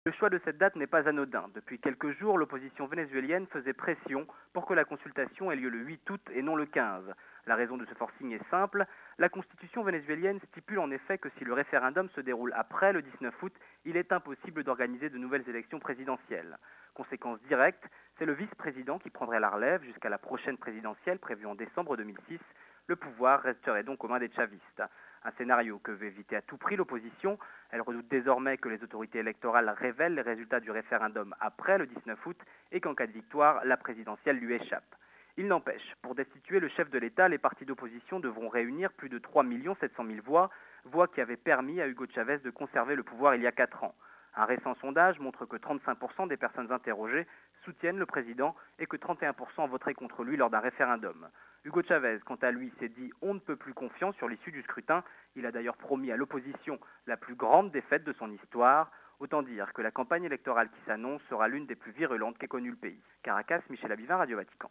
Le choix de cette date n'est pas anodin. Depuis quelques jours, l'opposition vénézuélienne faisait pression pour que la consultation ait lieu le 8 août et non le 15. La raison de ce forcing est simple. La constitution vénézuélienne stipule en effet que si le référendum se déroule après le 19 août, il est impossible d'organiser de nouvelles élections présidentielles. Conséquence directe, c'est le vice-président qui prendrait la relève jusqu'à la prochaine présidentielle prévue en décembre 2006. Le pouvoir resterait donc aux mains des chavistes. Un scénario que veut éviter à tout prix l'opposition. Elle redoute désormais que les autorités électorales révèlent les résultats du référendum après le 19 août et qu'en cas de victoire, la présidentielle lui échappe. Il n'empêche, pour destituer le chef de l'État, les partis d'opposition devront réunir plus de 3 700 000 voix qui avaient permis à Hugo Chavez de conserver le pouvoir il y a 4 ans. Un récent sondage montre que 35% des personnes interrogées soutiennent le président et que 31% voteraient contre lui lors d'un référendum. Hugo Chavez, quant à lui, s'est dit on ne peut plus confiant sur l'issue du scrutin. Il a d'ailleurs promis à l'opposition la plus grande défaite de son histoire. Autant dire que la campagne électorale qui s'annonce sera l'une des plus virulentes qu'ait connue le pays. Caracas, Michel Abivin, Radio Vatican.